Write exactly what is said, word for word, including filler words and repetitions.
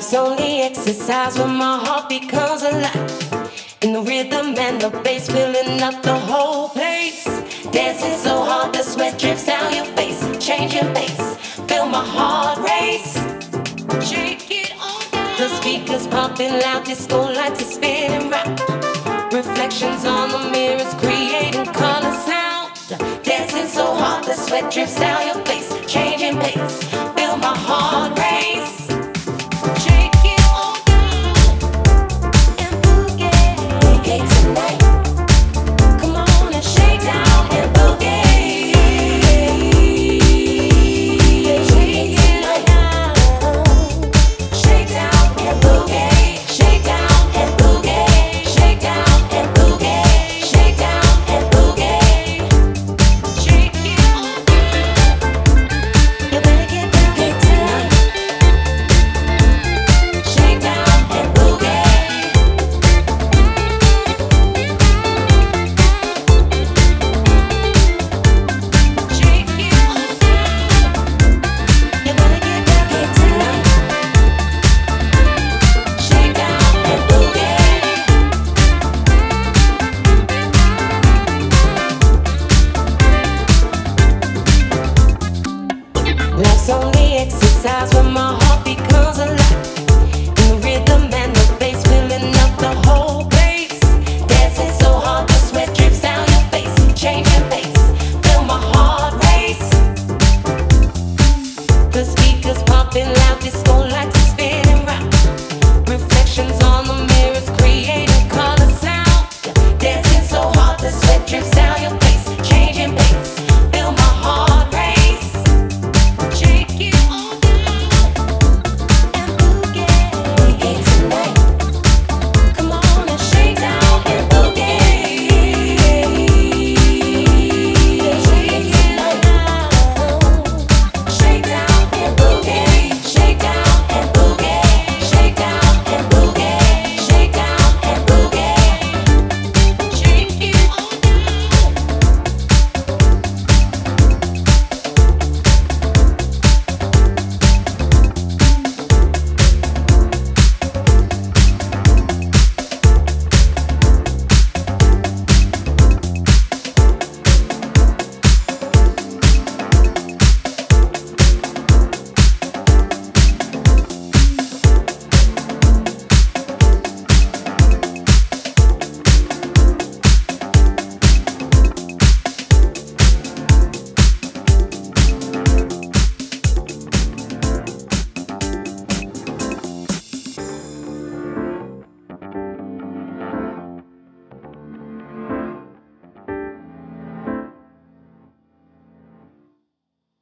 only exercise when my heart becomes alive. In the rhythm and the bass, filling up the whole place. Dancing so hard, the sweat drips down your face. Change your pace, feel my heart race. Shake it all down. The speakers pumping loud, disco lights are spinning round. Reflections on the mirrors, creating color sound. Dancing so hard, the sweat drips down your face. Changing pace,